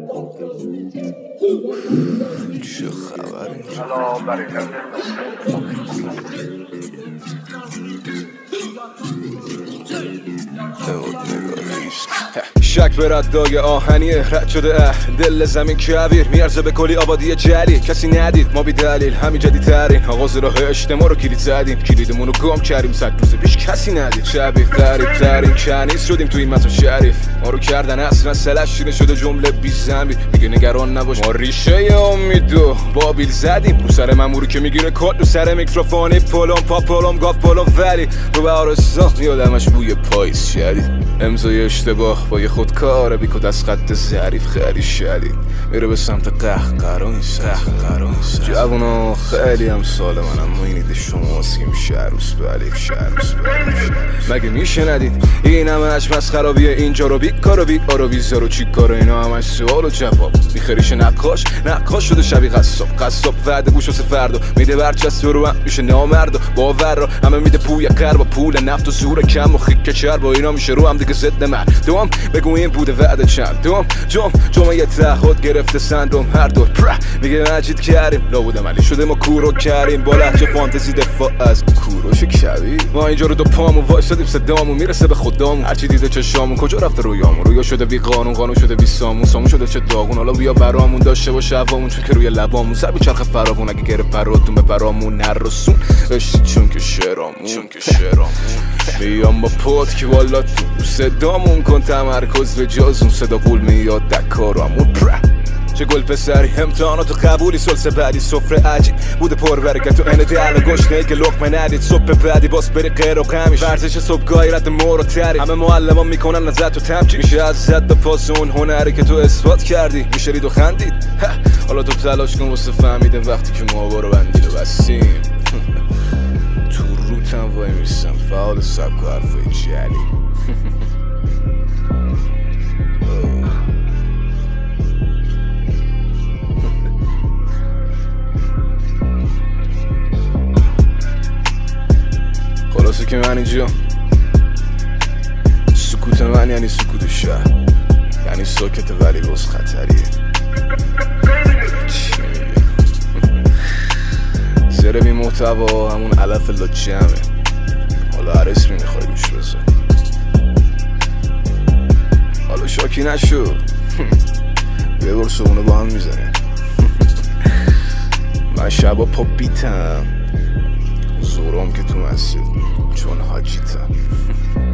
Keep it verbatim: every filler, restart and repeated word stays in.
چه خبره؟ شک به ردای آهنیه رد شده اه دل زمین کویر میارزه به کلی آبادی جلی کسی ندید ما بی دلیل همین جدید ترین آغاز راه اجتماع رو کلید زدیم کلیدمون رو گم کردیم صد روز پیش کسی ندید شبیه غریب ترین کنیز شدیم تو این متن شریف ما رو کردن اصلا سلشینه شده جمله بی زمین میگه نگران نباش ما ریشه امیدو بابیل زدیم رو سر مموری که میگیره کد رو سر میکروفونی پلم پا پلم گاف پلم ولی رو به آرستا میادمش بوی پاییز شدید امضای اشتباه با یه خودکار بیکود از خط ظریف خیلی شدید میره به سمت قهقرا این قهقرا جوونا خیلی هم سال من اما این ایده شماست که میشه عروس بلیک شعروس بلیک مگه میشه ندید این همه اجمز خرابیه اینجا رو بی کارو بی آرو بیزا رو چی کاره اینا همش سوال و جواب میخریش نقاش نقاش شده شبیه قصاب قصاب وعده گوش واسه فردا میده برچسب رو هم میشه نامرد و باور رو همه میده پویا قرب و پول نفت و زور کم و خیک چر با اینا میشه رو هم دیگه ضد من دوم بگو این بوده وعده چند دوم جم جمعه تعهد گرفته سندروم هر دور پره میگه مجید کریم لابودم علی شده ما کورو کریم با لحجه فانتزی دفاع از کوروش کبی ما اینجا رو دو پامون وایسادیم صدامون میرسه به خودمون هرچی دیده چشامون کجا رفته رویامون رویا شده بی قانون قانون شده بی سامون سامون شده چه داغون حالا بیا برامون داشته باشه هوامون چون که روی لبامون سر بی چرخ فراوون اگه گرفت پراتون به برامون نرسون بشید چون که شرامون چون که شرامون بیام با پات که والا تو صدامون کن تمرکز به جاز اون صدا قول میاد دکارامون پره چه گل پسری امتحانات قبولی سلسه بعدی سفره عجیب بوده پر برکت و انده علا گشنه که لقمه ندید صبح بعدی باز بری غیر و غمیش ورزش صبحگاهی رد مور و تری همه معلمان میکنن ازت و تمچین میشه از زد به پاس اون هنری که تو اثبات کردی میشه رید و خندید حالا تو تلاش کن واسه فهمیدن وقتی که ما بارو بندید و بستیم تو روتم وای میستم فعال سبک و حرفای جلی خلاصه که من اینجا سکوت من یعنی سکوت شهر یعنی ساکت ولی باز خطریه چی میگه زره بی محتوا همون علف لا جمعه حالا هر اسمی میخوای روش بزن حالا شاکی نشو یه بار صبونه با هم میزنه من شبا پاپ بیتم زورم که تو مسجد چون حاجیتم